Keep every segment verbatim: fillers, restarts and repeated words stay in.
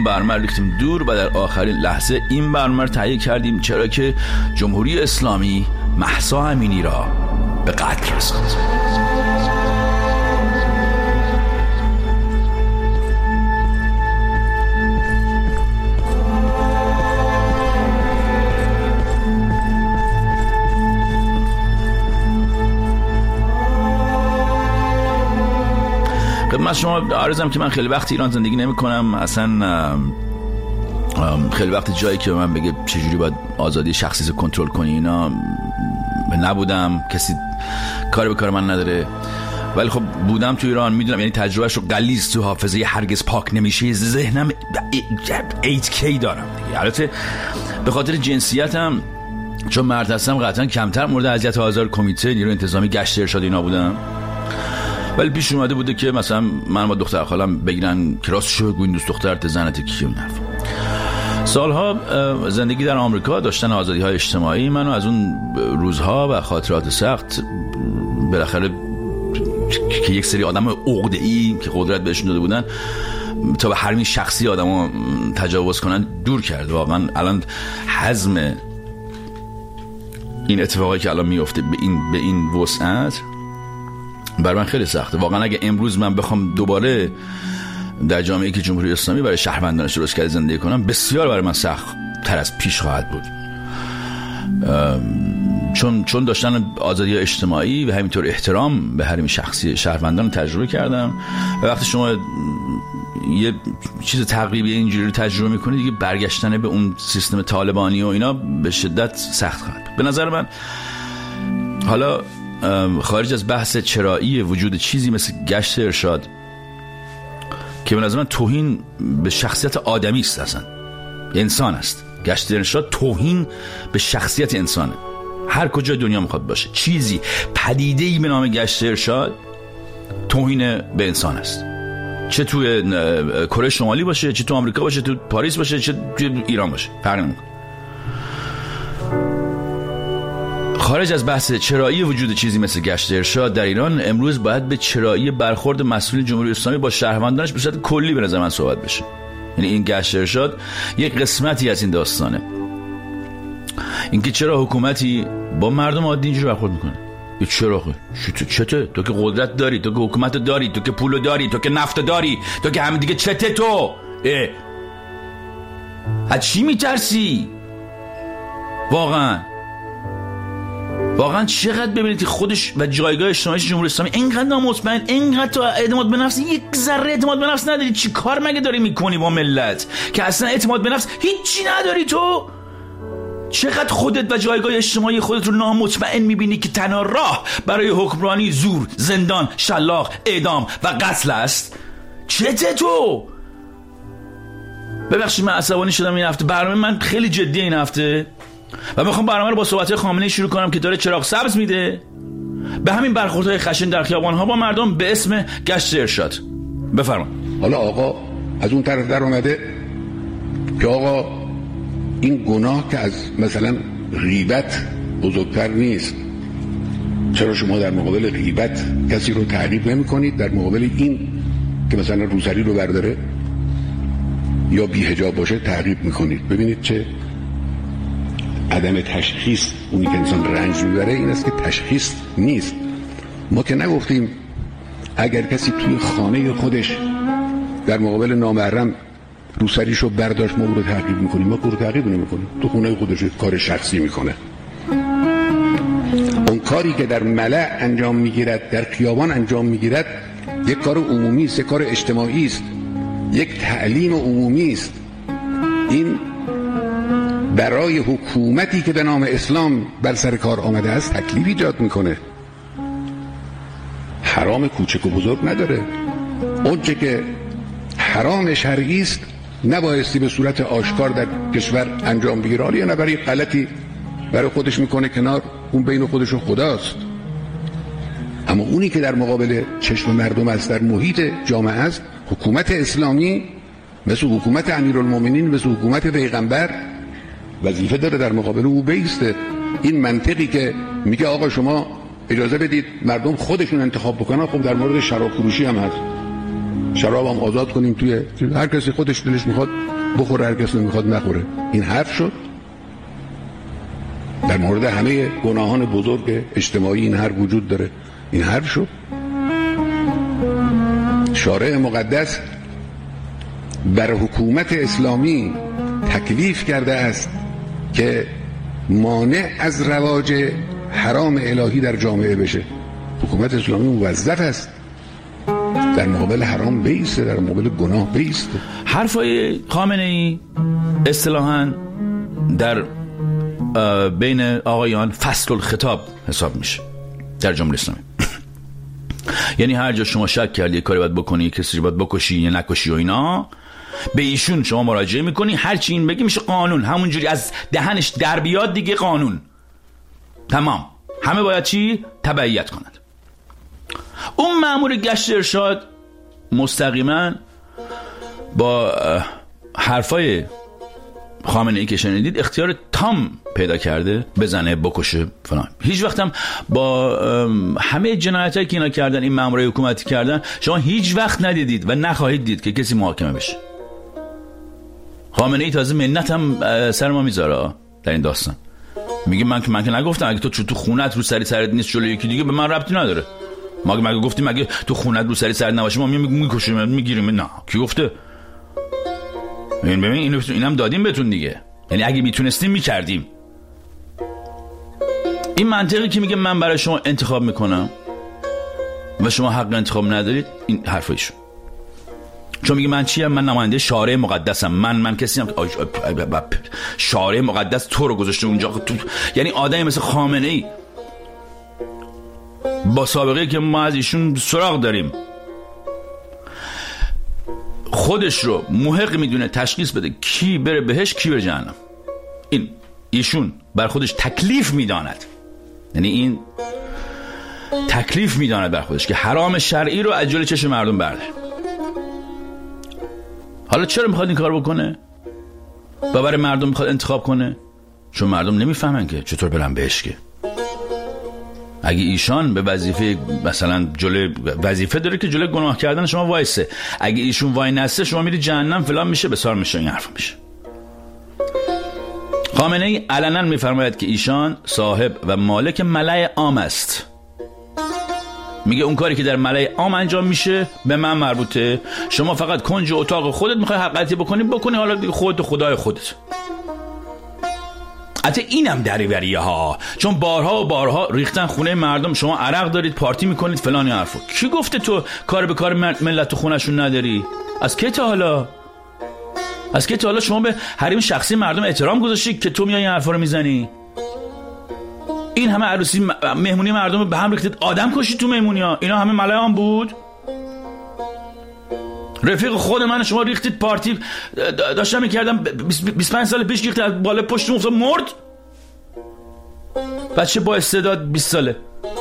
برنامه ریختیم دور و در آخرین لحظه این برنامه رو تهیه کردیم چرا که جمهوری اسلامی مهسا امینی را به قتل رساند. خدمت شما عرضم که من خیلی وقت ایران زندگی نمی کنم، اصلا خیلی وقت جایی که من بگه چجوری باید آزادی شخصی رو کنترل کنی اینا نبودم، کسی کاری به کار من نداره، ولی خب بودم تو ایران، میدونم، یعنی تجربهش رو غلیظ تو حافظه هرگز پاک نمیشه، ذهنم هشت کی دارم دیگه. البته به خاطر جنسیتم چون مرد هستم قطعا کمتر مورد اذیت و آزار کمیته نیروی انتظامی گشت ارشاد اینا بودم، ولی پیش اومده بوده که مثلا من با دختر خالم بگیرن که راستشو بگو این دوست دخترت زنت کیه. نرف سالها زندگی در آمریکا، داشتن آزادی های اجتماعی منو از اون روزها و خاطرات سخت بالاخره که یک سری آدم عقده‌ای که قدرت بهشون داده بودن تا به حریم شخصی آدمو تجاوز کنن دور کرد. واقعا الان حزم این اتفاقی که الان میفته به این به این وسعت برای من خیلی سخته. واقعا اگه امروز من بخوام دوباره در جامعه‌ای که جمهوری اسلامی برای شهروندانش درست کرده زندگی کنم، بسیار برای من سخت تر از پیش خواهد بود، چون چون داشتن آزادی اجتماعی و همینطور احترام به حریم شخصی شهروندان تجربه کردم و وقتی شما یه چیز تقریبی اینجوری رو تجربه میکنید دیگه برگشتن به اون سیستم طالبانی و اینا به شدت سخت خواهد. به نظر من حالا خارج از بحث چرایی وجود چیزی مثل گشت ارشاد که به نظر من توهین به شخصیت آدمی است، اصلا انسان است، گشت ارشاد توهین به شخصیت انسانه، هر کجا دنیا میخواد باشه چیزی پدیده‌ای به نام گشت ارشاد توهین به انسان است، چه توی کره شمالی باشه، چه تو آمریکا باشه، تو پاریس باشه، چه تو ایران باشه، فرق نمیکنه. خارج از بحث چرایی وجود چیزی مثل گشت ارشاد در ایران، امروز باید به چرایی برخورد مسئولین جمهوری اسلامی با شهروندانش به صورت کلی به نظر من صحبت بشه. یعنی این گشت ارشاد یک قسمتی از این داستانه، اینکه چرا حکومتی با مردم عادی اینجوری برخورد میکنه. چرا خود چته؟ تو که قدرت داری، تو که حکومت داری، تو که پول داری، تو که نفت داری، تو که همه دیگه چته؟ تو اه از چی میترسی؟ واقعا واقعا چقدر ببینید خودش و جایگاه اجتماعی جمهوری اسلامی اینقدر نامطمئن، اینقدر تو اعتماد به نفس، یک ذره اعتماد به نفس نداری. چی کار مگه داری میکنی با ملت که اصلا اعتماد به نفس هیچی نداری؟ تو چقدر خودت و جایگاه اجتماعی خودت رو نامطمئن میبینی که تنها راه برای حکمرانی زور، زندان، شلاق، اعدام و قتل است؟ چته تو؟ ببخشید من عصبانی شدم این هفته، برنامه من خیلی جدیه این هفته و میخوام برنامه رو با صحبت خامنه‌ای شروع کنم که داره چراغ سبز میده به همین برخوردهای خشن در خیابان‌ها با مردم به اسم گشت ارشاد. بفرما. حالا آقا از اون طرف در اومده که آقا این گناه که از مثلا غیبت بزرگتر نیست، چرا شما در مقابل غیبت کسی رو تعقیب نمی کنید؟ در مقابل این که مثلا روسری رو برداره یا بی حجاب باشه تعقیب میکنید؟ ببینید چه عدم تشخیص. اونی که انسان رنج میبره این است که تشخیص نیست. ما که نگفتیم اگر کسی توی خانه خودش در مقابل نامحرم روسریشو برداشت ما او رو تعقیب میکنیم؟ ما او رو تعقیب نمیکنیم، تو خونه خودش کار شخصی میکنه. اون کاری که در ملأ انجام میگیرد، در خیابان انجام میگیرد، یک کار عمومی است، یک کار اجتماعی است، یک تعلیم عمومی است. این برای حکومتی که به نام اسلام بر سر کار آمده است تکلیف ایجاد میکنه. حرام کوچک و بزرگ نداره. اونچه که حرام شرعی است نبایستی به صورت آشکار در کشور انجام بگیره، یا نه برای غلطی برای خودش میکنه کنار، اون بین خودش و خداست. اما اونی که در مقابل چشم مردم است، در محیط جامعه است، حکومت اسلامی مثل حکومت امیرالمومنین، مثل حکومت پیغمبر وظیفه داره در مقابل او بیسته. این منطقی که میگه آقا شما اجازه بدید مردم خودشون انتخاب بکنن، خب در مورد شراب فروشی هم هست. شراب هم آزاد کنیم توی هر کسی خودش دلش میخواد بخوره، هر کسی نمیخواد نخوره. این حرف شد. در مورد همه گناهان بزرگ اجتماعی این حرف وجود داره. این حرف شد. شارع مقدس بر حکومت اسلامی تکلیف کرده است که مانع از رواج حرام الهی در جامعه بشه. حکومت اسلامی موظف است در مقابل حرام بیسته، در مقابل گناه بیسته. حرفای خامنه ای اصطلاحاً در بین آقایان فصل الخطاب حساب میشه در جمهوری اسلامی. یعنی هر جا شما شک کردی یه کاری باید بکنی، کسی رو باید بکشی یا نکشی و اینا، به ایشون شما مراجعه میکنی، هر چی این بگی میشه قانون. همونجوری از دهنش در بیاد دیگه قانون. تمام. همه باید چی؟ تبعیت کنند. اون مأمور گشت ارشاد مستقیما با حرفای خامنه ای که شنیدید اختیار تام پیدا کرده بزنه، بکشه، فلان. هیچ وقتم با همه جنایتایی که اینا کردن، این مامورای حکومتی کردن، شما هیچ وقت ندیدید و نخواهید دید که کسی محاکمه بشه. خامنه ای تازه منت هم سر ما میذاره در این داستان. میگه من که من که نگفتم اگه تو تو خونت رو سری سرت نیست جلوی یکی دیگه به من ربطی نداره. ما مگه گفتیم اگه تو خونت رو سری سرت نباشه ما میکشیم میگیریم؟ نه. کی گفته؟ ببین ببین اینو اینم دادیم بهتون دیگه. یعنی اگه میتونستیم میکردیم. این منطقی که میگه من برای شما انتخاب میکنم و شما حق انتخاب ندارید، این حرفایشون. چون میگه من چیم؟ من نماینده شارع مقدسم. من من کسی هم شارع مقدس تو رو گذاشته اونجا تو. یعنی آدمی مثل خامنه ای با سابقه که ما از ایشون سراغ داریم خودش رو محق میدونه تشخیص بده کی بره بهش کی بره جهنم. این ایشون بر خودش تکلیف میداند. یعنی این تکلیف میداند بر خودش که حرام شرعی رو از جلوی چشم مردم برده. حالا چرا میخواد این کار بکنه و برای مردم میخواد انتخاب کنه؟ چون مردم نمیفهمن که چطور برن بهش. که اگه ایشان به وظیفه مثلا جلوی وظیفه داره که جلوی گناه کردن شما وایسه، اگه ایشون وای نسته شما میری جهنم فلان میشه بسار میشه، این حرف میشه. خامنه ای علنا میفرماید که ایشان صاحب و مالک ملأ عام است. میگه اون کاری که در ملأ عام انجام میشه به من مربوطه. شما فقط کنج اتاق خودت میخوای حق غلطی بکنی بکنی، حالا دیگه خودت خدای خودت. حتی اینم دریوریه ها، چون بارها و بارها ریختن خونه مردم، شما عرق دارید پارتی میکنید فلان حرفو. کی گفته تو کار به کار ملت تو خونشون نداری؟ از کی تا حالا؟ از کی تا حالا شما به حریم شخصی مردم احترام گذاشتی که تو میای این حرفا رو میزنی؟ این همه عروسی مهمونی مردم رو به هم ریختید، آدم کشید تو مهمونی‌ها. اینا همه ملایان بود؟ رفیق خود من شما ریختید پارتی داشتم میکردم بیست و پنج سال پیش ریختید از بالا پشتم افتاد مرد. بچه با استعداد بیست ساله.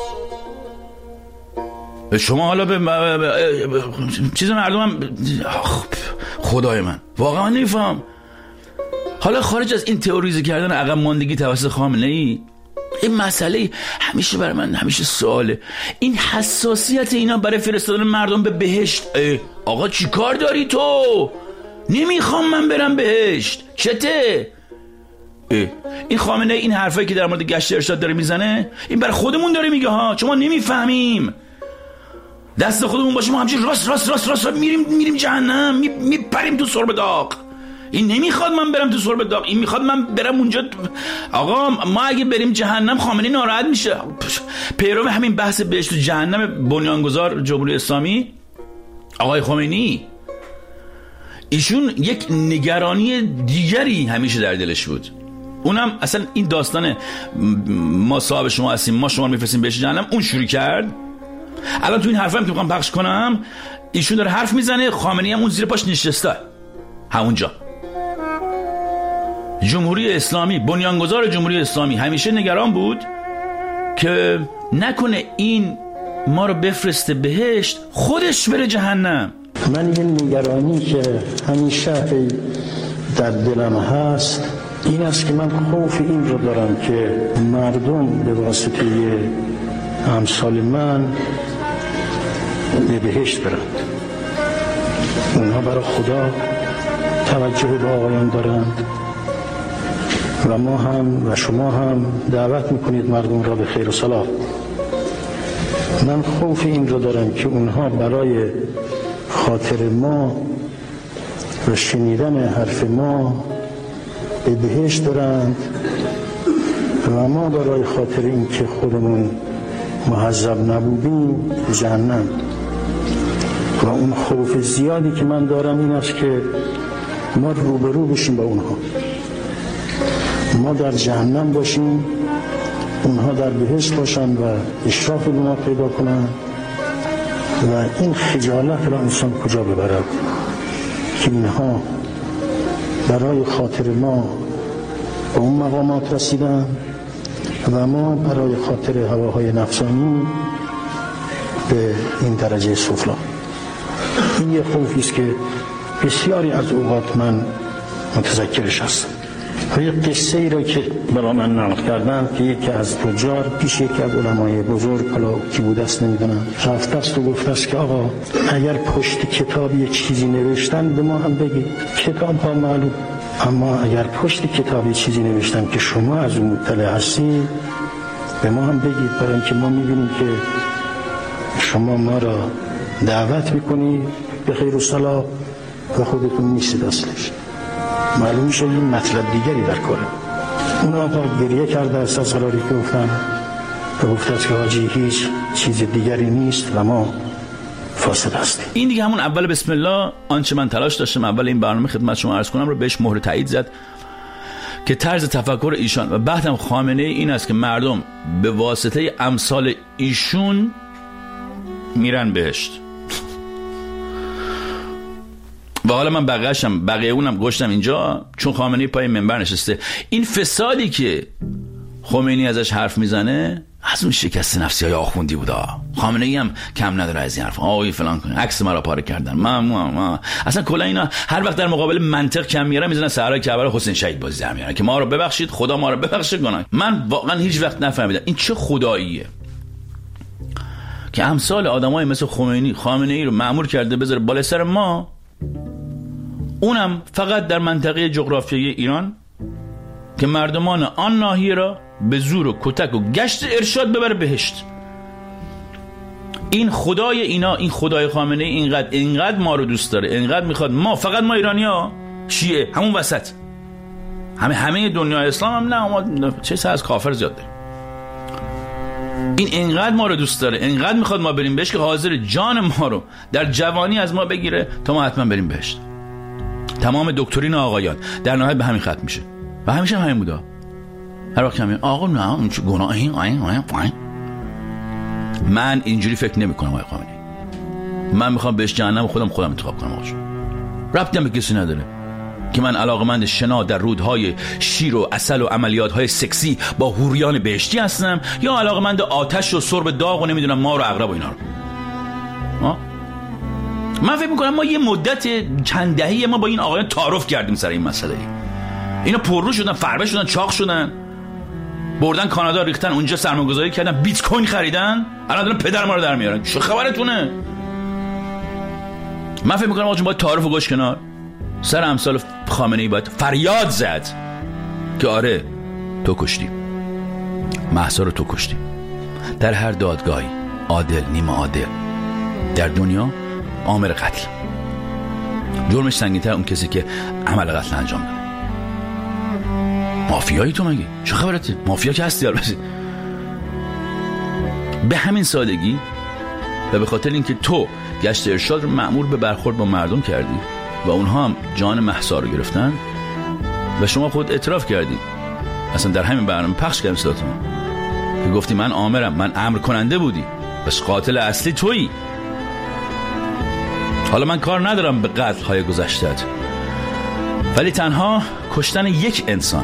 شما حالا به چیز مردم هم خدای من واقعا نمیفهم. حالا خارج از این تئوریزه کردن عقب ماندگی توسط خامنه ای، این مسئله همیشه برای من همیشه سواله، این حساسیت اینا برای فرستادن مردم به بهشت. آقا چی کار داری تو؟ نمیخوام من برم بهشت، چته؟ این خامنه این حرفایی که در مورد گشت ارشاد داره میزنه این برای خودمون داره میگه ها، چون ما نمیفهمیم. دست خودمون باشه ما همچین راست راست راست راست, راست میریم میریم جهنم، میپریم تو سرب داغ. این نمیخواد من برم تو سرب داغ، این میخواد من برم اونجا. آقا ما اگه بریم جهنم خامنه‌ای ناراحت میشه. پیرو همین بحث بهشت و جهنم بنیانگذار جمهوری اسلامی آقای خمینی، ایشون یک نگرانی دیگری همیشه در دلش بود. اونم اصلا این داستان ما صاحب شما هستیم ما شما رو میفرستیم بهشت جهنم اون شروع کرد. الان تو این حرفا هم که میخوام پخش کنم ایشون داره حرف میزنه، خامنه‌ای هم اون زیر پاش نشسته همونجا. جمهوری اسلامی بنیانگذار جمهوری اسلامی همیشه نگران بود که نکنه این ما رو بفرسته بهشت خودش بره جهنم. من این نگرانی که همیشه در دلم هست این است که من خوف این رو دارم که مردم به واسطه امثال من به بهشت برند. اونها برای خدا توجه به آقایان دارند و ما هم و شما هم دعوت میکنید مردم را به خیر و صلاح. من خوف این رو دارم که اونها برای خاطر ما و شنیدن حرف ما به بهشت دارند و ما برای خاطر این که خودمون مهذب نبودیم به جهنم. و اون خوف زیادی که من دارم این است که ما روبرو بشیم با اونها، ما در جهنم باشیم، اونها در بهشت باشن و اشراف به ما پیدا کنن و این خجالت را انسان کجا ببرد که اینها برای خاطر ما به اون مقامات رسیدن و ما برای خاطر هواهای نفسانی به این درجه سفلا. این یه خوفی است که بسیاری از اوقات من متذکرش هستم. و یه قصه ای را که برای من نقل کردن که یکی از تجار پیش یکی از علمای بزرگ، حالا کی بود است نمیدونم، رفته است و گفته است که آقا اگر پشت کتاب یه چیزی نوشتن به ما هم بگید. کتاب ها معلوم، اما اگر پشت کتاب یه چیزی نوشتن که شما از اون مطلع هستی به ما هم بگید، برای اینکه ما میبینیم که شما ما را دعوت میکنید به خیر و صلاح و خودتون نیستید اصلش. معلوم میشه این مطلب دیگری در کاره. اون آقا گریه کرده است از قراری که گفتن و گفته است که حاجی هیچ چیز دیگری نیست و ما فاسد هستیم. این دیگه همون اول بسم الله آنچه من تلاش داشتم اول این برنامه خدمت شما عرض کنم رو بهش مهر تایید زد که طرز تفکر ایشان و بعدم خامنه این است که مردم به واسطه امثال ایشون میرن بهشت. و حالا من بقیه‌شم بقیه اونم گشتم اینجا چون خامنه‌ای پای منبر نشسته. این فسادی که خمینی ازش حرف میزنه از اون شکست نفسی های آخوندی بوده. خامنه‌ای هم کم نداره از این حرف. آقای فلان کن عکس مرا پاره کردن. ما ما ما اصلا کلا اینا هر وقت در مقابل منطق کم میارن میزنن صحرای کربلا حسین شهید بازی در میارن که ما رو ببخشید، خدا ما رو ببخشه گناه. من واقعا هیچ وقت نفهمیدم این چه خداییه که امثال آدمای مثل خمینی خامنه‌ای رو مأمور کرده بذاره بالای سر ما، اونم فقط در منطقه جغرافیایی ایران که مردمان آن ناحیه را به زور و کتک و گشت ارشاد ببره بهشت. این خدای اینا، این خدای خامنه‌ای اینقدر اینقدر ما رو دوست داره، اینقدر میخواد ما فقط ما ایرانی‌ها شیعه همون وسط همه همه دنیای اسلام هم نه ما چه سه از کافر زیاد داریم. این اینقدر ما رو دوست داره، اینقدر میخواد ما بریم بهش که حاضر جان ما رو در جوانی از ما بگیره تا ما حتما بریم بهشت. تمام دکترین آقایان در نهایت به همین ختم میشه و همیشه همین بوده. هر وقت همین آقا نه اون چه گناهی آین آین آین. من اینجوری فکر نمی کنم آقای خامنه‌ای. من میخوام بهش جهنم خودم خودم انتخاب کنم. آقا ربطی هم به کسی نداره که من علاقمند شنا در رودهای شیر و عسل و عملیات‌های سکسی با حوریان بهشتی هستم یا علاقمند آتش و سرب داغ و نمیدونم مار و عقرب و اینا رو. ها من فکر میکنم ما یه مدت چند دهه‌ای ما با این آقایان تعارف کردیم سر این مسئله. اینا پررو شدن، فربه شدن، چاق شدن، بردن کانادا ریختن اونجا سرمایه‌گذاری کردن، بیت کوین خریدن، الان دارن پدر ما رو در میارن. چه خبرتونه؟ من فکر میکنم آقا باید تعارف و گوش کنار سر امثال خامنه‌ای باید فریاد زد که آره تو کشتی، مهسا رو تو کشتی. در هر دادگاهی عادل نیمه عادل در دنیا آمر قتل، جرمش سنگین‌تر اون کسی که عمل قتل انجام داده. مافیایی تو مگه؟ چه خبرته؟ مافیا که هستی البته. به همین سادگی و به خاطر اینکه تو گشت ارشاد رو مأمور به برخورد با مردم کردی و اونها هم جان مهسا رو گرفتن و شما خود اعتراف کردی، اصلا در همین برنامه پخش کردم صداتون که گفتی من آمرم، من امر کننده بودی، بس قاتل اصلی تویی. حالا من کار ندارم به قتل های گذشته‌ات، ولی تنها کشتن یک انسان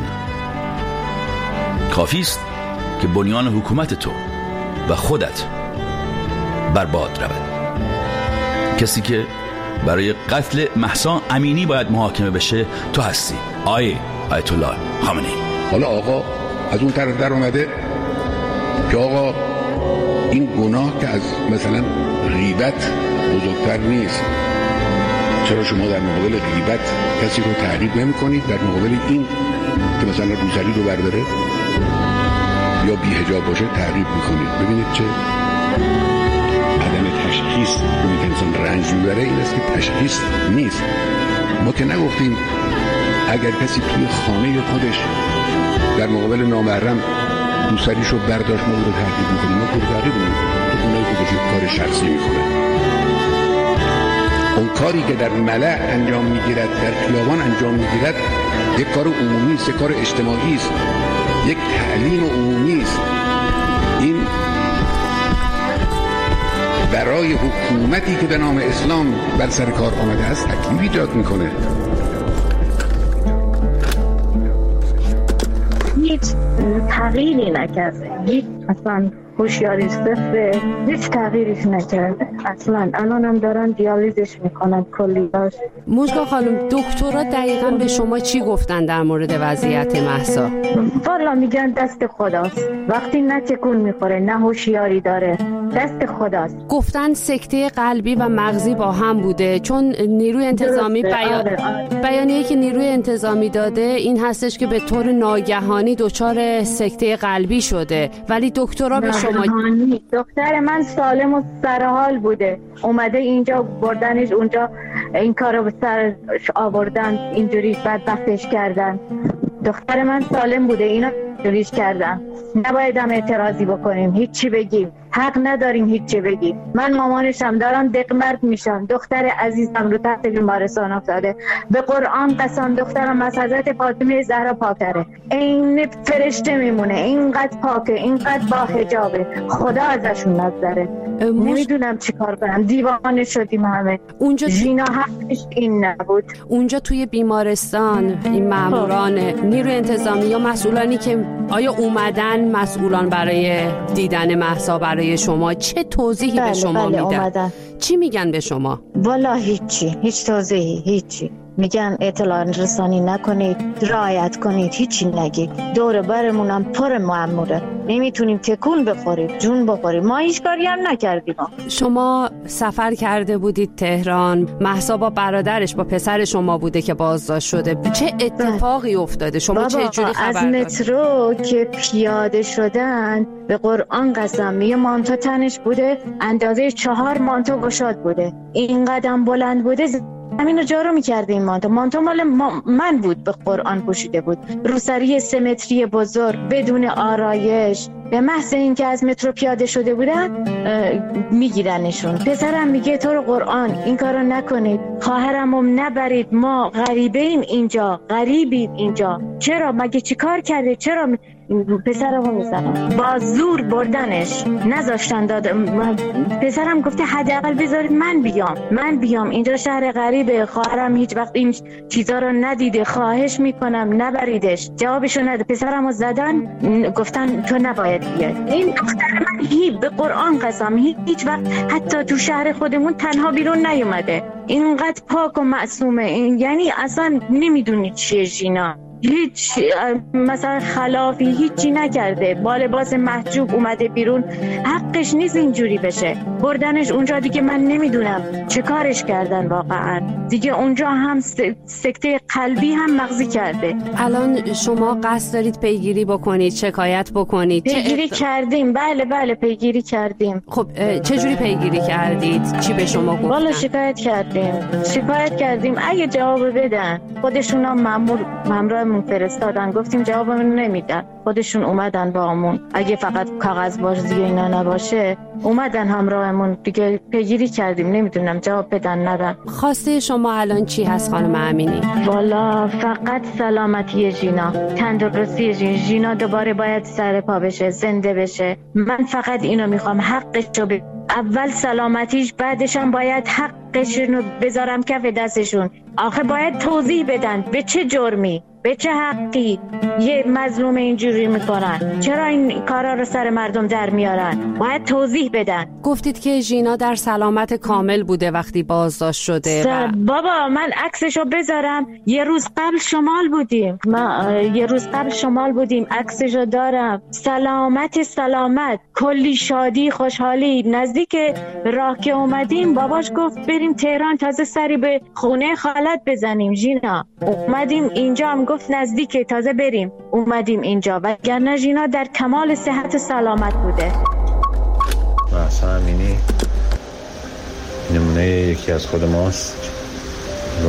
کافی است که بنیان حکومت تو و خودت برباد رود. کسی که برای قتل مهسا امینی باید محاکمه بشه تو هستی، آیه آیت الله خامنه‌ای. حالا آقا از اون طرف در اومده که آقا این گناه که از مثلا غیبت بزرگتر نیست، چرا شما در مقابل غیبت کسی رو تعقیب نمی کنید؟ در مقابل این که مثلا روسری رو برداره یا بی حجاب باشه تعقیب میکنید. ببینید چه عدم تشخیص اونی که انسان رنج میبره این است که تشخیص نیست. ما که نگفتیم اگر کسی توی خانه خودش در مقابل نامحرم روسریش رو برداشت ما رو تعقیب میکنیم. ما رو تعقیب میکنیم تو خونه خودش کار شخصی میکنه. اون کاری که در ملأ انجام میگیرد، در خیابان انجام میگیرد، یک کار عمومی است، یک کار اجتماعی است، یک تعلیم عمومی است. این برای حکومتی که به نام اسلام بر سر کار آمده است تکلیف ایجاد میکنه. هیچ تغییری نکرده، هیچ اصلا هوشیاری صفر، هیچ تغییرش نکرده اصلا. الان هم دارن دیالیزش میکنن کلیاش. موژگان خانم، دکترها دقیقاً به شما چی گفتن در مورد وضعیت مهسا؟ والا میگن دست خداست، وقتی نه تکون میخوره نه هوشیاری داره دست خداست. گفتن سکته قلبی و مغزی با هم بوده، چون نیروی انتظامی بیان... بیانیه‌ای که نیروی انتظامی داده این هستش که به طور ناگهانی دچار سکته قلبی شده، ولی دکترها به شما دختر من سالم و سرحال بوده، اومده اینجا بردنش اونجا این کارو به سرش آوردن، اینجوری بدبختش کردن. دختر من سالم بوده، اینا جوریش کردن. نباید هم اعتراضی بکنیم، هیچی بگیم، حق نداریم هیچی بگیم. من مامانشم دارم دقمرد میشم، دختر عزیزم رو تحت بیمارستان افتاده. به قرآن قسم دخترم از حضرت فاطمه زهرا پاکتره، این فرشته میمونه، اینقدر پاکه، اینقدر با حجابه، خدا ازشون نگذره. نمیدونم چی کار کنم، دیوانه شدیم همه. اونجا ژینا حقش این نبود. اونجا توی بیمارستان این ماموران نیروی انتظامی یا مسئولانی که آیا اومدن مسئولان برای دیدن مهسا برای شما چه توضیحی بله، به شما بله، میدن؟ اومدن. چی میگن به شما؟ والا هیچی، هیچ توضیحی، هیچی. میگن اطلاع رسانی نکنید، رعایت کنید، هیچی نگید. دور برمونم پر مأموره، نمیتونیم تکون بخوریم، جون بخوریم. ما هیچ کاری هم نکردیم. شما سفر کرده بودید تهران، مهسا با برادرش با پسر شما بوده که بازداشت شده. چه اتفاقی افتاده؟ شما چه جوری خبر از دارید؟ مترو که پیاده شدن به قرآن قسم یه مانتو تنش بوده، اندازه چهار مانتو گشاد بوده، این قدم بلند بوده، همین رو جارو میکرده. این مانتو مانتو مال من بود، به قرآن پوشیده بود، روسری سه متری بزرگ بدون آرایش. به محض این که از مترو پیاده شده بودن میگیرنشون. پسرم میگه تو رو قرآن این کارو نکنید، خواهرمو نبرید، ما غریبه ایم اینجا، غریبیم اینجا. چرا؟ مگه چی کار کرده؟ چرا پسرمو میزنن؟ با زور بردنش، نذاشتن داد. پسرم گفته حداقل بذارید من بیام، من بیام اینجا، شهر غریبه، خواهرم هیچ وقت این چیزا رو ندیده، خواهش میکنم نبریدش. جوابشو نده. پسرمو زدن، گفتن تو نباید بیای. این دختر من هی به قرآن قسم هیچ وقت حتی تو شهر خودمون تنها بیرون نیومده. اینقدر پاک و معصومه، این یعنی اصلا نمیدونی چیه ژینا، هیچ مثلا خلافی هیچی نکرده، با لباس محجوب اومده بیرون. حقش نیست اینجوری بشه. بردنش اونجا دیگه من نمیدونم چه کارش کردن واقعا. دیگه اونجا هم سکته قلبی هم مغزی کرده. الان شما قصد دارید پیگیری بکنید، شکایت بکنید؟ پیگیری ات... کردیم، بله بله پیگیری کردیم. خب چه جوری پیگیری کردید؟ چی به شما گفتن؟ والا شکایت کردیم، شکایت کردیم. اگه جواب بدن، خودشون هم مامور مامورمون فرستادن، گفتیم جوابمون نمیدن، خودشون اومدن با همون. اگه فقط کاغذ بازی اینا نباشه اومدن همراهمون، دیگه پیگیری کردیم. نمیدونم جواب بدن ندن. خواسته شما الان چی هست خانم امینی؟ والا فقط سلامتی ژینا، تندرستی ژینا. ژینا دوباره باید سر پا بشه، زنده بشه. من فقط اینو میخوام، حقشو ب... اول سلامتیش، بعدش هم باید حقشونو بذارم کف دستشون. آخه باید توضیح بدن به چه جرمی، به چه حقی یه مظلوم اینجوری میکنن؟ چرا این کارا رو سر مردم در میارن؟ باید توضیح بدن. گفتید که ژینا در سلامت کامل بوده وقتی بازداشت شده. و... بابا من عکسشو بذارم. یه روز قبل شمال بودیم، ما یه روز قبل شمال بودیم، عکسشو دارم. سلامت سلامت، کلی شادی خوشحالی. نزدیک راه که اومدیم باباش گفت بریم تهران تازه سری به خونه خالت بزنیم. ژینا اومدیم اینجا، هم گفت نزدیک تازه بریم. اومدیم اینجا، وگرنه ژینا در کمال صحت و سلامت بوده. مهسا امینی نمونه یکی از خود ماست و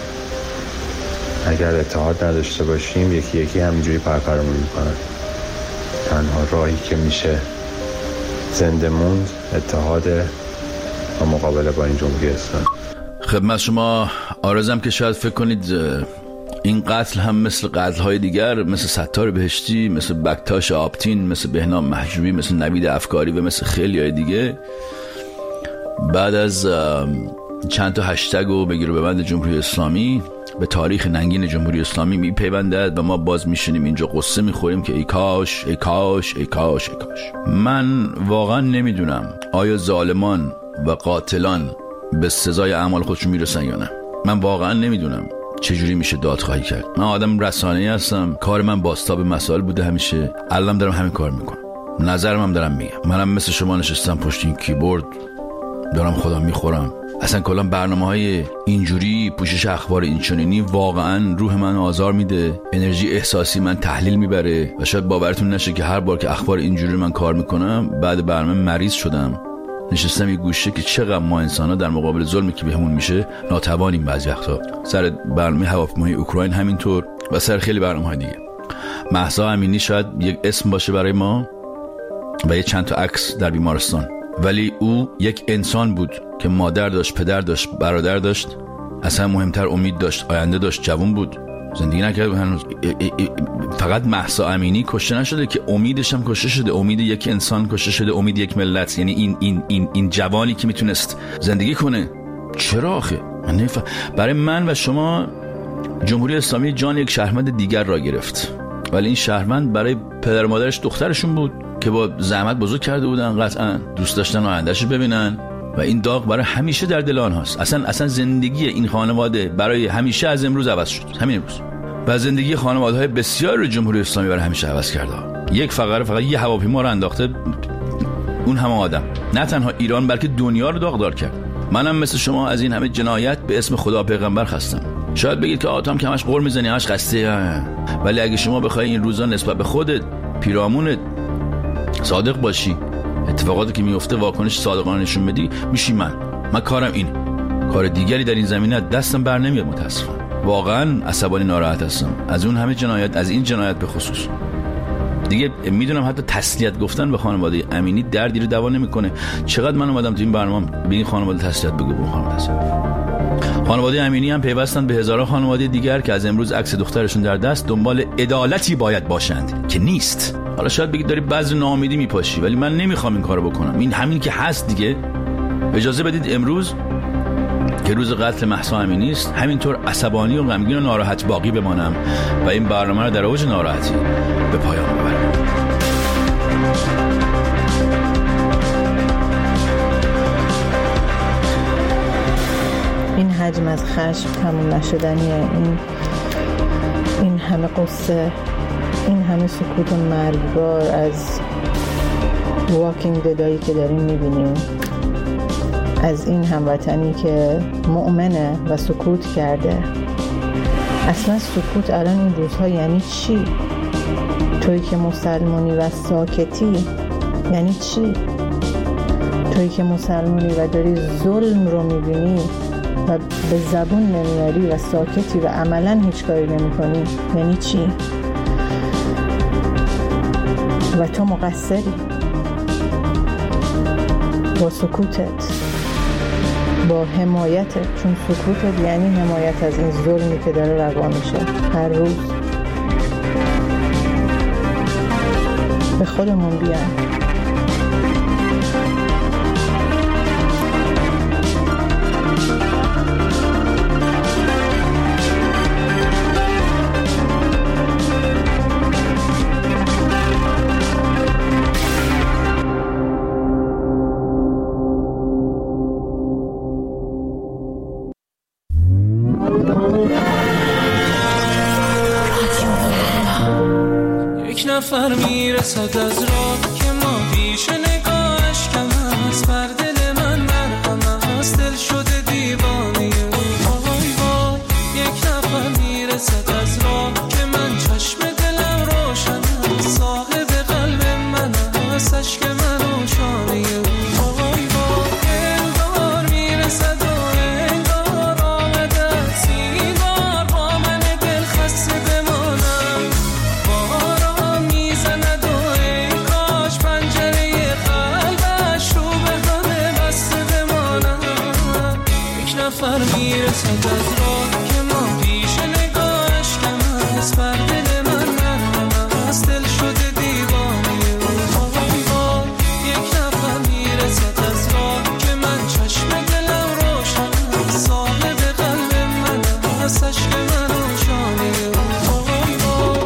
اگر اتحاد نداشته باشیم یکی یکی همینجوری پرپرمون میکنن. تنها راهی که میشه زنده موند اتحاد و مقابله با این جمهوری اسلامی. خدمت شما آرزم که شاید فکر کنید این قتل هم مثل قتل‌های دیگر، مثل ستار بهشتی، مثل بکتاش آبتین، مثل بهنام محجوبی، مثل نوید افکاری و مثل خیلی های دیگه بعد از چند تا هشتگ و بگیر و ببند جمهوری اسلامی به تاریخ ننگین جمهوری اسلامی میپیوندد و ما باز میشینیم اینجا قصه میخوریم که ای کاش ای کاش ای کاش ای کاش. من واقعا نمیدونم آیا ظالمان و قاتلان به سزای اعمال خودشون میرسن یا نه. من واقعا نمیدونم چجوری میشه دادخواهی کرد. من آدم رسانه‌ای هستم، کار من بازتاب مسائل بوده همیشه، الان دارم همین کار میکنم، نظرم هم دارم میگم. منم مثل شما نشستم پشت این کیبورد دارم خدا میخورم. اصلا کلا برنامه‌های اینجوری پوشش اخبار اینچنینی واقعا روح من آزار میده، انرژی احساسی من تحلیل میبره و شاید باورتون نشه که هر بار که اخبار اینجوری من کار میکنم بعد برنامه مریض شدم، نشستم یه گوشه که چقدر ما انسانا در مقابل ظلمی که بهمون میشه ناتوانیم. بعضی وقتا سر برنامه هواپیمای اوکراین همینطور و سر خیلی برنامه‌های دیگه. مهسا امینی شاید یک اسم باشه برای ما و یه چند تا عکس در بیمارستان، ولی او یک انسان بود که مادر داشت، پدر داشت، برادر داشت، اصلا مهمتر امید داشت، آینده داشت، جوان بود، زندگی نکرد هنوز. فقط مهسا امینی کشته نشده که امیدش هم کشته شده، امید یک انسان کشته شده، امید یک ملت. یعنی این این این این جوانی که میتونست زندگی کنه. چرا آخه؟ من نمیفهم. برای من و شما جمهوری اسلامی جان یک شهروند دیگر را گرفت، ولی این شهروند برای پدر و مادرش دخترشون بود که با زحمت بزرگ کرده بودن، قطعا دوست داشتن آینده‌شو ببینن و این داغ برای همیشه در دل آنهاست. اصلا اصلا زندگی این خانواده برای همیشه از امروز عوض شد، همین امروز. و زندگی خانواده‌های بسیار رو جمهوری اسلامی برای همیشه عوض کرده. یک فقره فقط یه هواپیما رو انداخته، اون همه آدم نه تنها ایران بلکه دنیا رو داغدار کرد. منم مثل شما از این همه جنایت به اسم خدا پیغمبر خستم. شاید بگید که آتام که همش قول میزنی، همش خسته، ولی اگه شما بخوای این روزا نسبت به خودت، پیرامونت صادق باشی، اتفاقاتی که میفته واکنش صادقانه نشون بدی، میشی من من کارم اینه. کار دیگری در این زمینه دستم بر نمیاد. متاسفم واقعا عصبانی ناراحت هستم از اون همه جنایت، از این جنایت به خصوص. دیگه میدونم حتی تسلیت گفتن به خانواده امینی دردی رو دوا نمیکنه. چقدر من اومدم تو این برنامه به این خانواده تسلیت بگم. به خانواده تسلیت. خانواده امینی هم پیوستن به هزاران خانواده دیگر که از امروز عکس دخترشون در دست دنبال عدالتی باید باشند که نیست. حالا شاید بگید داری بذر ناامیدی میپاشی، ولی من نمیخوام این کارو بکنم. این همین که هست دیگه. اجازه بدید امروز که روز قتل مهسا امینی است همینطور عصبانی و غمگین و ناراحت باقی بمانم و این برنامه رو در اوج ناراحتی به پایان ببرم. این حجم از خشم تموم نشدنیه. این این همه قصه، این همه سکوت مرگبار از واکینگ ددایی که داریم میبینیم، از این هموطنی که مؤمنه و سکوت کرده. اصلا سکوت الان این روزها یعنی چی؟ تویی که مسلمانی و ساکتی یعنی چی؟ تویی که مسلمانی و داری ظلم رو میبینی و به زبون نمیاری و ساکتی و عملا هیچ کاری نمی کنی یعنی چی؟ و تو مقصری با سکوتت، با حمایتت، چون سکوتت یعنی حمایت از این ظلمی که داره روا میشه هر روز. به خودمون بیان. نفر میرسد از راه که ما پیش نگاهش کم است، بر دل من مرهم است، دل شده دیوانه او. وای وای یک نفر میرسد از راه که من چشم دلم روشن است، صاحب قلب من است، عشق من و شانه او. وای وای انگار میرسد و انگار آمده است، اینگار با من دل خسته بمانم، باران میزند و ای کاش پنجره قلبش رو به همه بسته بمانم. یک نفر میرسد از راه که ما پیش نگاهش کم است، بر دل من مرهم است، دل شده دیوانه او. وای وای یک نفر میرسد از راه که من چشم دلم روشن است، صاحب قلب من است، عشق من و شانه او. وای وای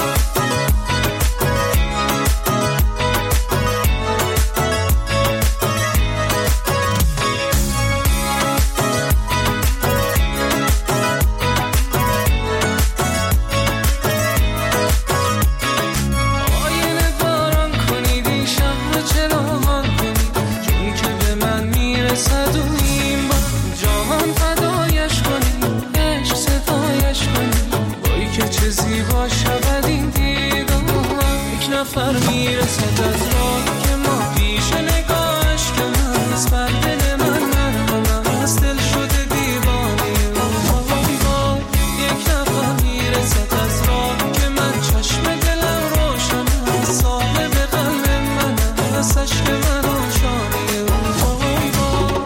آینه باران کنید این شهر چراغان کنید، جایی که به من میرسد و این بار جهان فدایش کنید، عشق ستایش کنید، وای که چه زیبا شود این دیدار. یک نفر میرسد از راه که ما پیش نگاهش کم است، بر دل من مرهم است، دل شده دیوانه او. وای وای یک نفر میرسد از راه که من چشم دلم روشن است، صاحب قلب من است، عشق من و شانه او. وای وای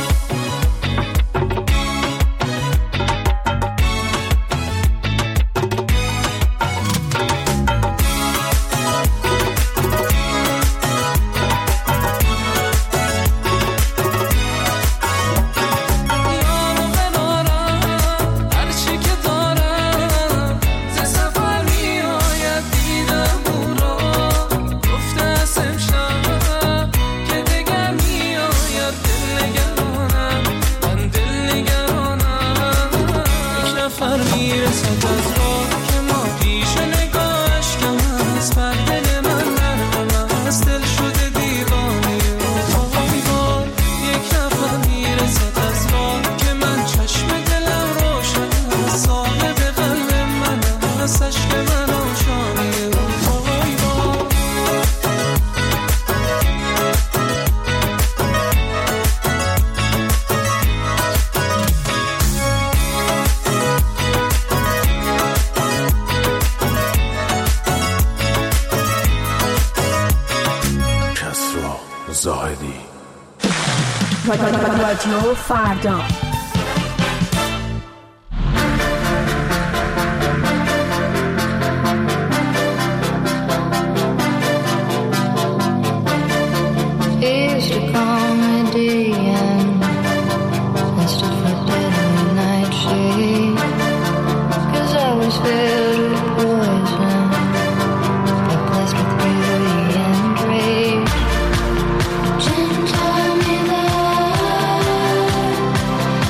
یار و قرارم هرچی که دارم، ز سفر میآید دیدم او را، گفته است امشب که دگر میآید، دل نگرانم من، دل نگرانم. یک نفر میرسد از راه که ما پیش نگاهش کم است، بر دل من مرهم است، دل شده دیوانه او. وای وای یک نفر میرسد از راه که من چشم دلم روشن است، صاحب قلب من است، عشق من و شانه او. وای وای کسرا زاهدی. رادیو فردا. Used to call me D M instead of dead in the nightshade, 'cause I was filled with poison, but blessed with beauty and grace. Didn't tell me that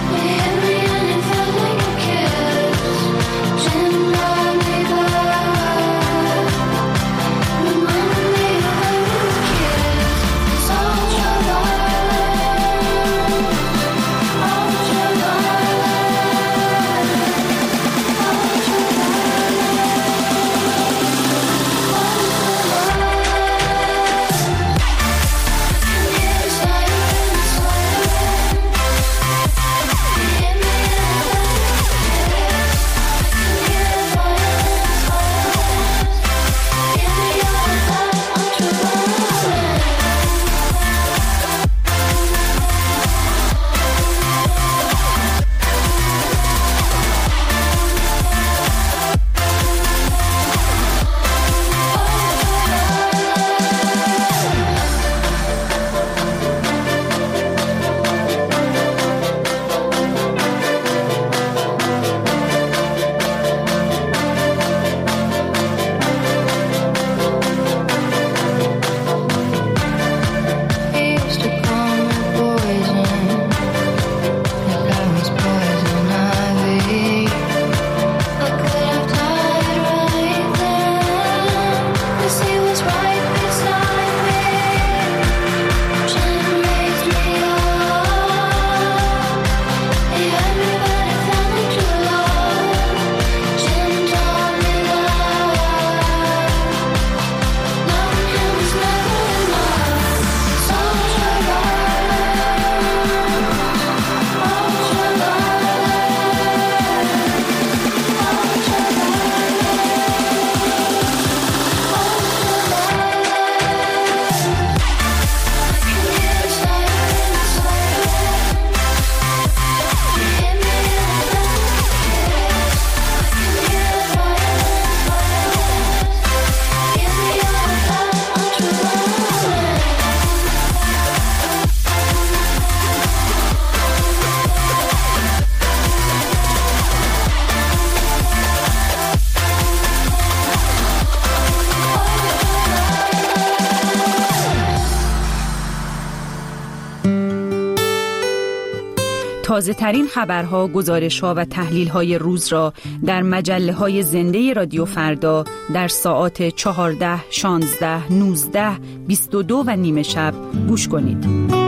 تازه ترین خبرها، گزارش‌ها و تحلیل‌های روز را در مجله‌های زنده رادیو فردا در ساعات چهارده، شانزده، نوزده، بیست و دو و نیمه شب گوش کنید.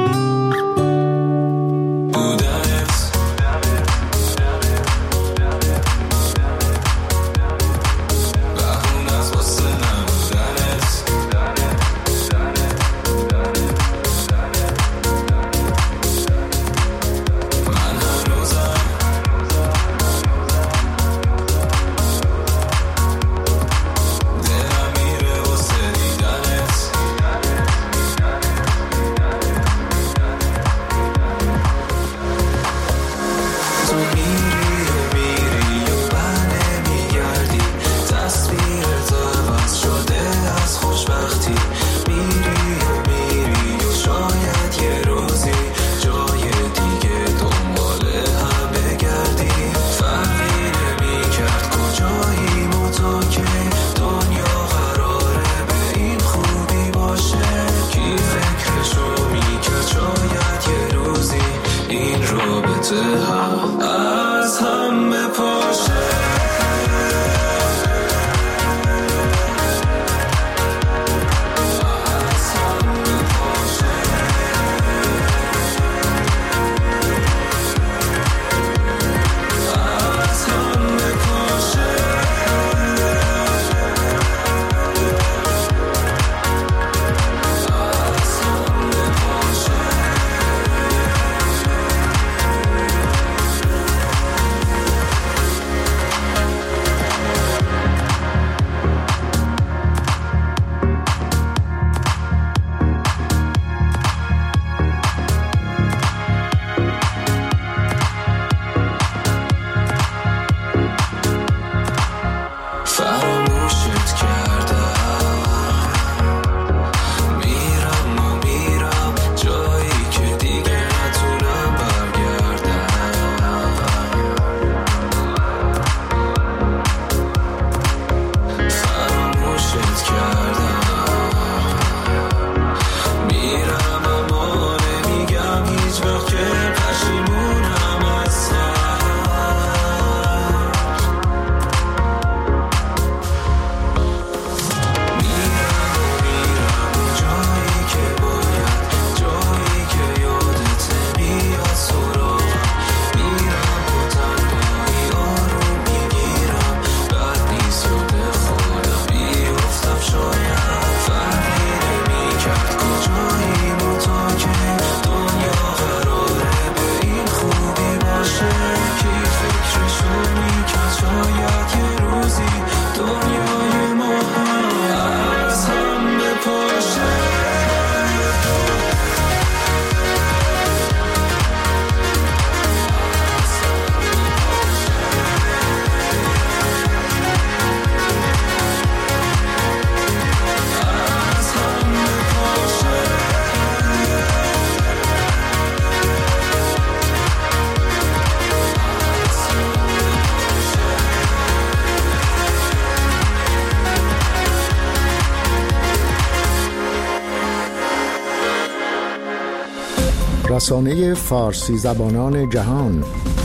رسانه فارسی زبانان جهان،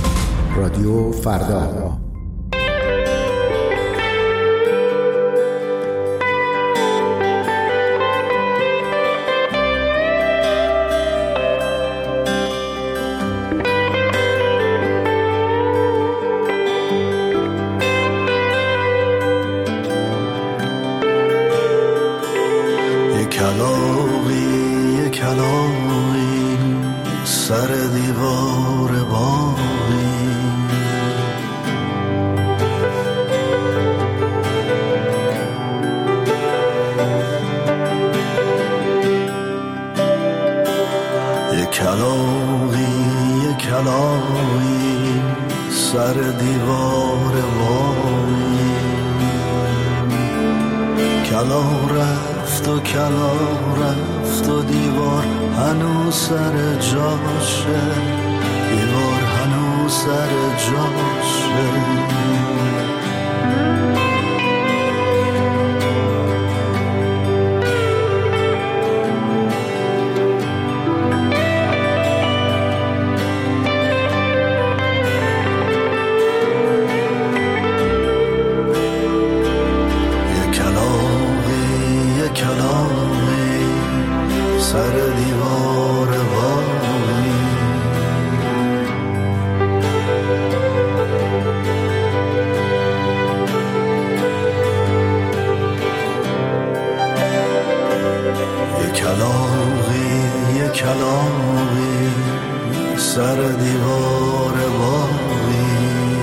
رادیو فردا. سر دیوار باقی. یه کلاغی یه کلاغی سر دیوار باقی.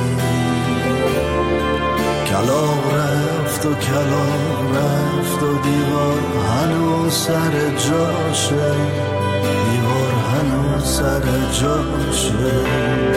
کلاغ رفت و کلاغ رفت و دیوار هنوز سر جاشه. دیوار هنوز سر جاشه.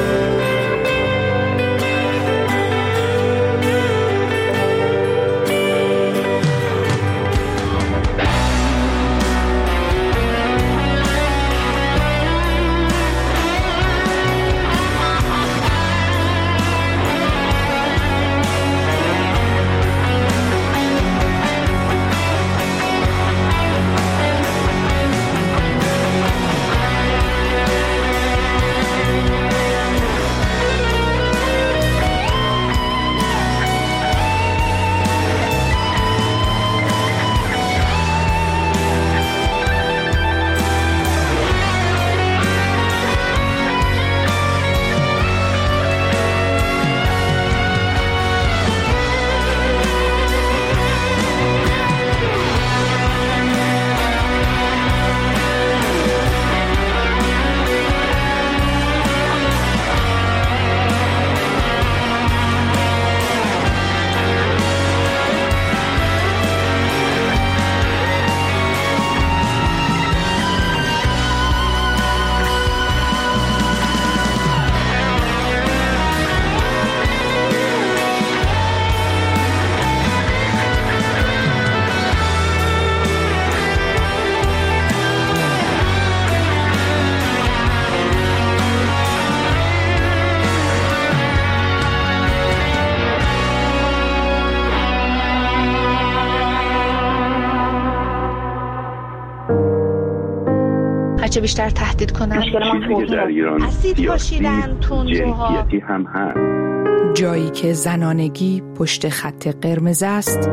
چه بیشتر تهدید کنن. مشکل ما در ایران اسید پاشیدن تندروها هم هست. جایی که زنانگی پشت خط قرمز است.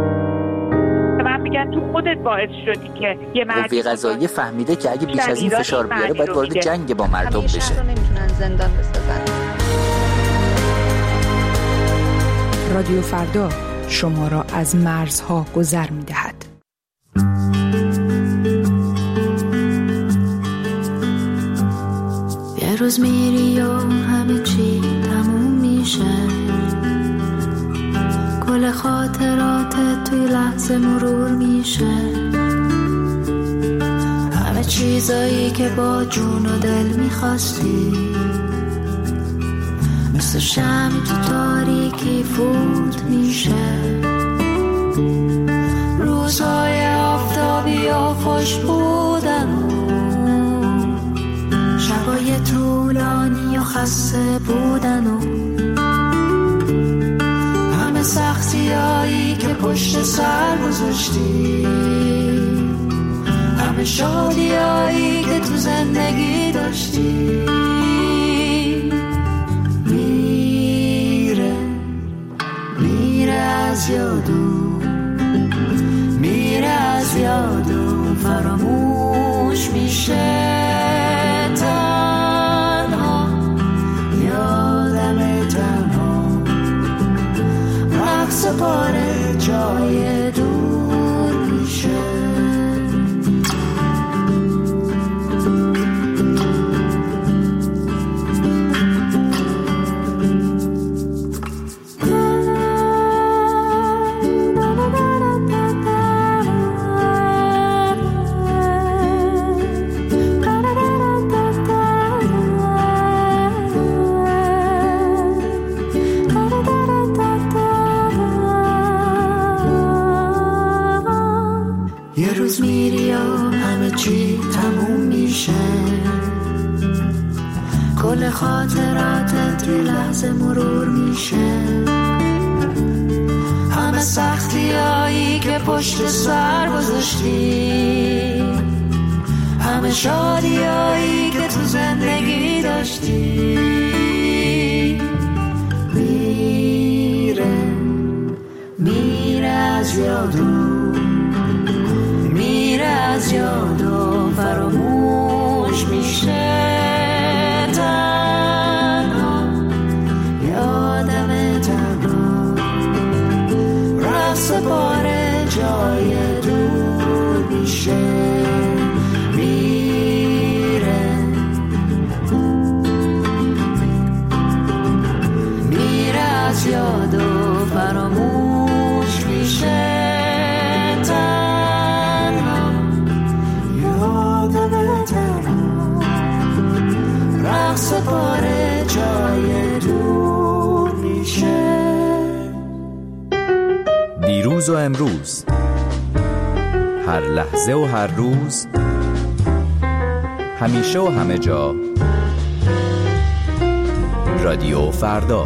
من میگن تو خودت باعث شدی که یه مرد قوه قضاییه فهمیده که اگه بیش از این فشار بیاره باید وارد جنگ با مردم بشه. همیشه رو نمیتونن زندان بسازن. رادیو فردا شما را از مرزها گذر میدهد. یه روز میری و همه چی تموم میشه. کل خاطراتت توی لحظه مرور میشه. همه چیزایی که با جون و دل میخواستی مثل شمع تو تاریکی فوت میشه. روزهای آفتابی و خوش بودن شبای طولانی و خسته بودن و همه سختیایی که پشت سر گذاشتی، همه شادیایی که تو زندگی داشتی میره میره از یادو، میره از یادو فراموش میشه. سپاره جای دور میشه. میری و همه چی تموم میشه. کل خاطراتت توی لحظه مرور میشه. همه سختیایی که پشت سر گذاشتی، همه شادیایی که تو زندگی داشتی میره میره از یادو، میره از یادو فراموش پاره جای دور میشه میره میره از یاد و فراموش میشه تنها یادم تنها رقص پاره جای دور میشه. دیروز و امروز، هر لحظه و هر روز، همیشه و همه جا، رادیو فردا.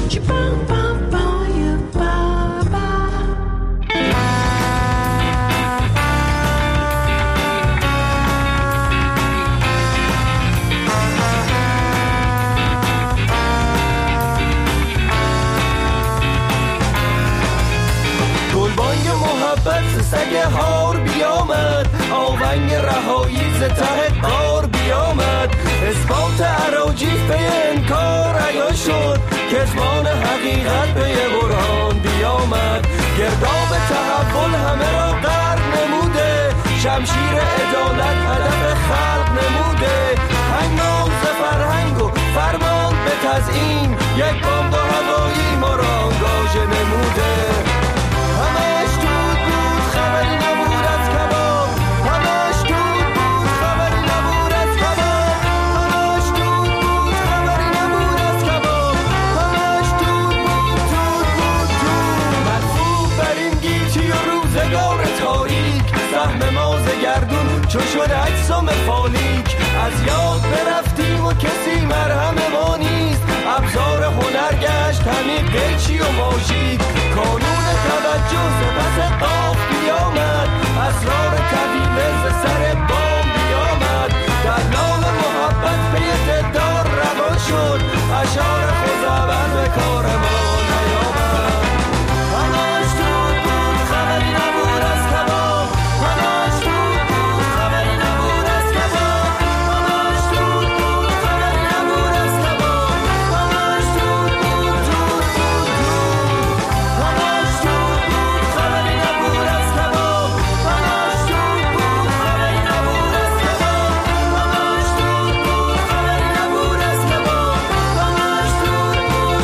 سگ هار بیامد آونگ رهایی ز ته قار بیامد اثبات اراجیف به انکار عیان شد کتمان حقیقت به برهان بیامد گرداب تحول همه را غرق نموده شمشیر عدالت هدف خلق نموده هنگام ز فرهنگ و فرمان به تزیین یک بمب هوایی ما را آنگاژه نموده همش دود بود خبری نبود از کباب همش دود بود خبری نبود از کباب همش دود بود خبری نبود از کباب همش دود بود دود بود دود مرفوع بر این گیتی و روزگار تاریک سهم ما ز گردون چو شد اجسام فالیک از یاد برفتیم و کسی مرهم ما نیست ابزار هنر گشت همین قیچی و ماژیک کانون توجه ز پس قاف بیامد اسرار طویله ز سر بام بیامد در نام محبت پی دلدار روان شد اشعار خزعبل به کار ما نیامد همش دود بود خبری نبود از کباب همش دود بود خبری نبود از کباب همش دود بود خبری نبود از کباب همش دود بود دود بود دود همش دود بود خبری نبود از کباب همش دود بود خبری نبود از کباب همش دود بود خبری نبود از کباب همش دود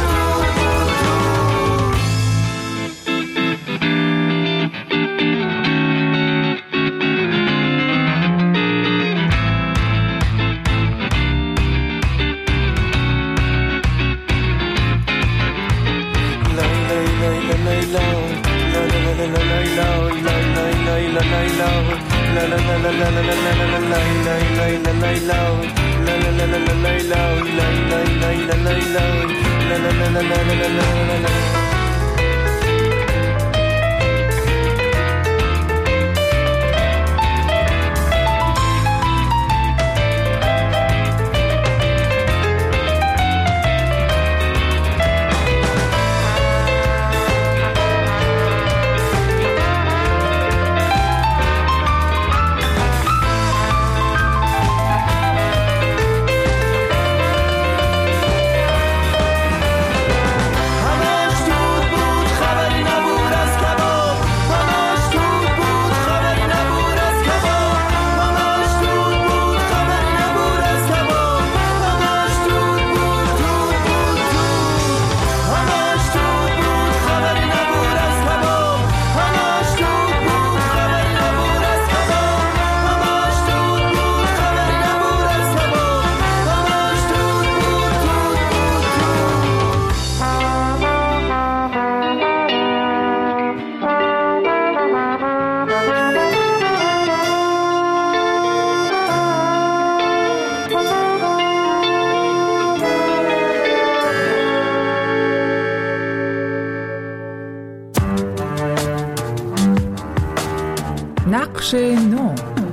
نقش نو.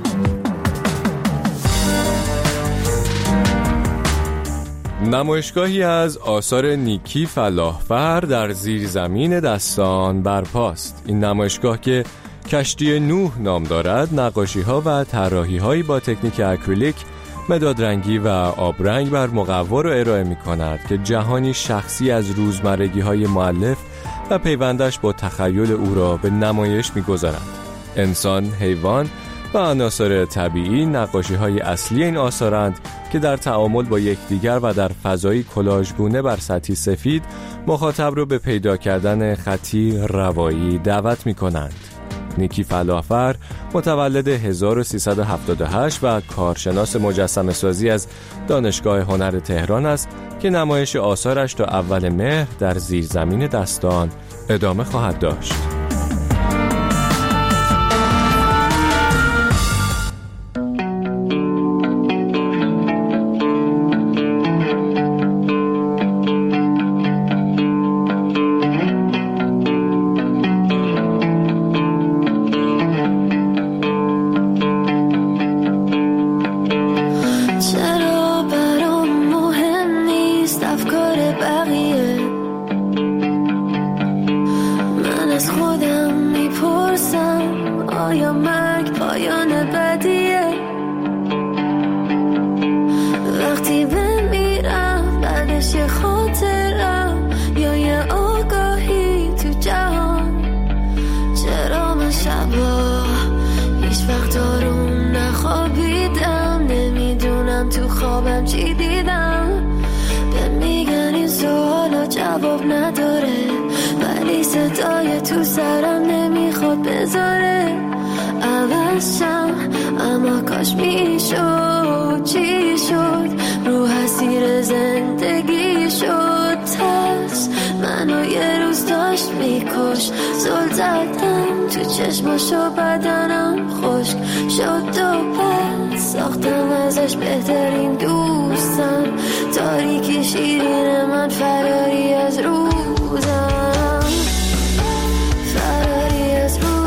نمایشگاهی از آثار نیکی فلاحفر در زیرزمین دستان برپاست. این نمایشگاه که کشتی نوح نام دارد، نقاشی‌ها و طراحی‌هایی با تکنیک اکریلیک، مدادرنگی و آبرنگ بر مقوا را ارائه می‌کند که جهانی شخصی از روزمرگی‌های مؤلف و پیوندش با تخیل او را به نمایش می‌گذارند. انسان، حیوان و عناصر طبیعی نقاشی‌های اصلی این آثارند که در تعامل با یکدیگر و در فضایی کلاژگونه بر سطحی سفید مخاطب را به پیدا کردن خطی روایی دعوت می‌کنند. نیکی فلاحور متولد هزار و سیصد و هفتاد و هشت و کارشناس مجسمه سازی از دانشگاه هنر تهران است که نمایش آثارش تا اول مهر در زیرزمین دستان ادامه خواهد داشت. چشماشو بدنم خشک شد و پس ساختم ازش بهترین دوستم تاریکی شیرین من فراری از روزم فراری از روزم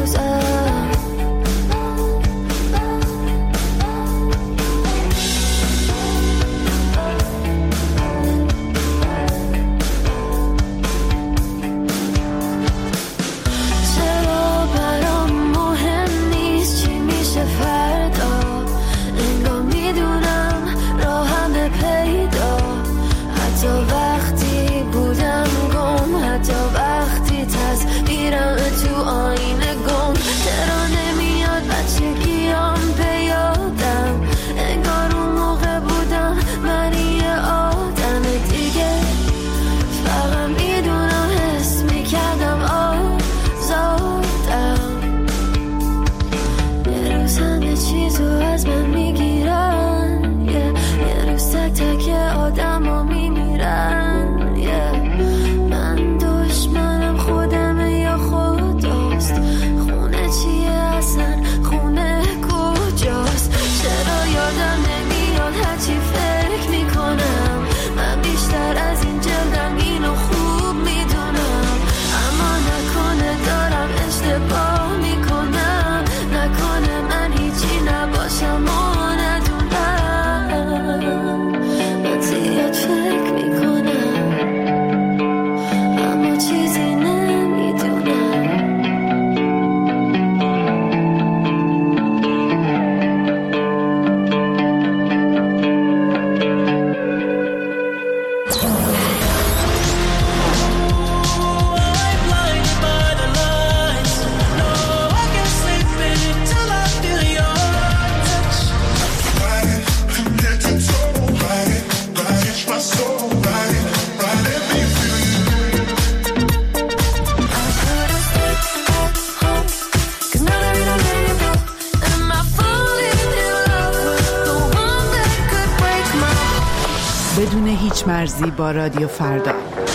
بدون هیچ مرزی با رادیو فردا.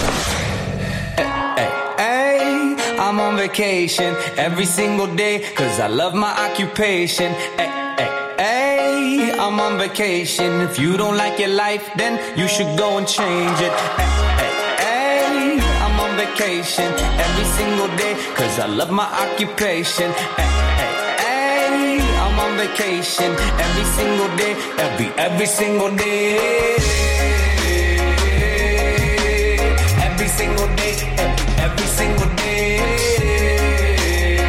I'm on vacation every single day cause I love my occupation. Ay, ay, ay, I'm on vacation. If you don't like your life then you should go and change it. Ay, ay, ay, I'm on vacation every single day cause I love my occupation. Ay, ay, ay, I'm on vacation every single day, every, every single day. Every single day, every, every single day.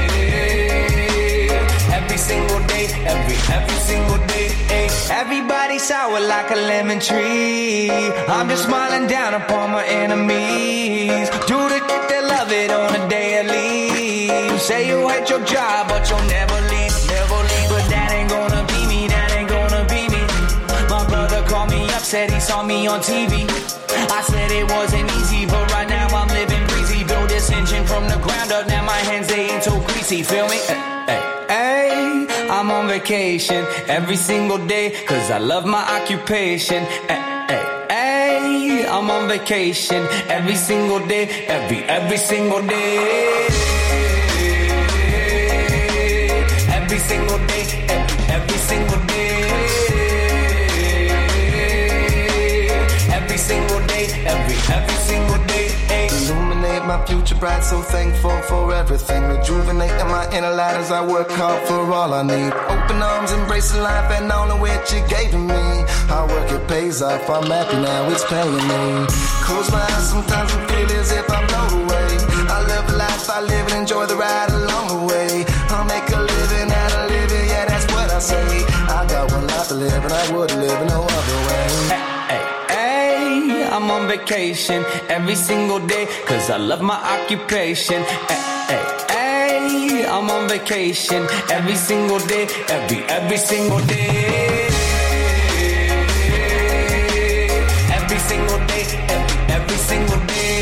Every single day, every, every single day. Everybody stay sour like a lemon tree. I'm just smiling down upon my enemies. Do the shit that love it on a daily. You say you hate your job, but you'll never leave, never leave. But that ain't gonna be me, that ain't gonna be me. My brother called me up, said he saw me on T V. I said it wasn't easy, but right now I'm living breezy. Build this engine from the ground up, now my hands they ain't so greasy. Feel me? Hey, hey, I'm on vacation every single day, cause I love my occupation. Hey, hey, hey, I'm on vacation every single day, every, every single day. Every single day, every, every single day. Every single day, every, every single day. Illuminate my future bright, so thankful for everything. Rejuvenating my inner light as I work hard for all I need. Open arms, embracing life and all of which you gave to me. Hard work, it pays off, I'm happy now, it's paying me. Close my eyes sometimes and feel as if I'm blown away. I live a life, I live and enjoy the ride along the way. I'll make a living out of living, yeah, that's what I say. I got one life to live and I would live no other way. Hey, hey, I'm on vacation every single day, cause I love my occupation. Hey, hey, hey, I'm on vacation every single day, every, every single day. Every single day, every, every single day.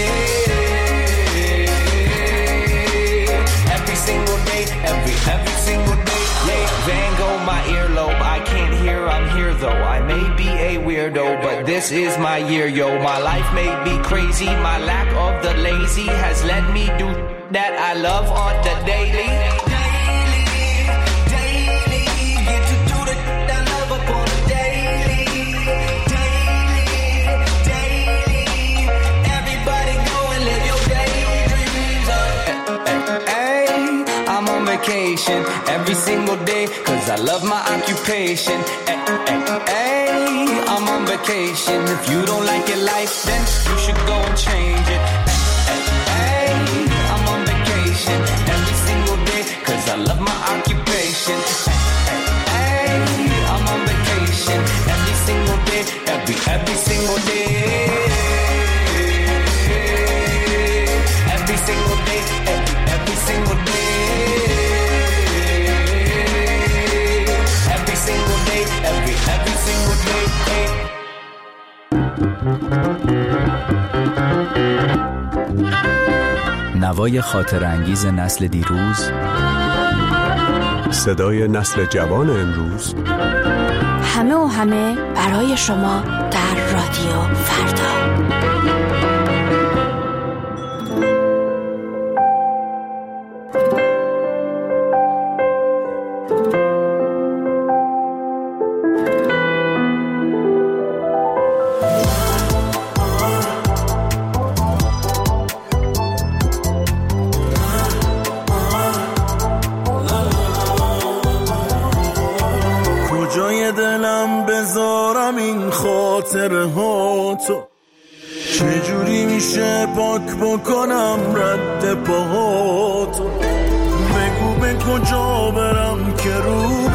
Every single day, every, every single day. Yeah, Van Gogh, my earlobe, I can't hear, I'm here though. I may be a weirdo, but this is my year, yo. My life may be crazy, my lack of the lazy has let me do that I love on the daily. Vacation every single day, cause I love my occupation. Ay, ay, ay, I'm on vacation. If you don't like your life, then you should go and change it. Ay, ay, ay, I'm on vacation every single day, cause I love my occupation. Ay, ay, ay, I'm on vacation every single day, every, every single day. Every single day, every, every single day. Every, every single day, hey. نوای خاطر انگیز نسل دیروز، صدای نسل جوان امروز، همه و همه برای شما در رادیو فردا. چجوری میشه پاک بکنم رد پاهاتو؟ بگو به کجا برم که رو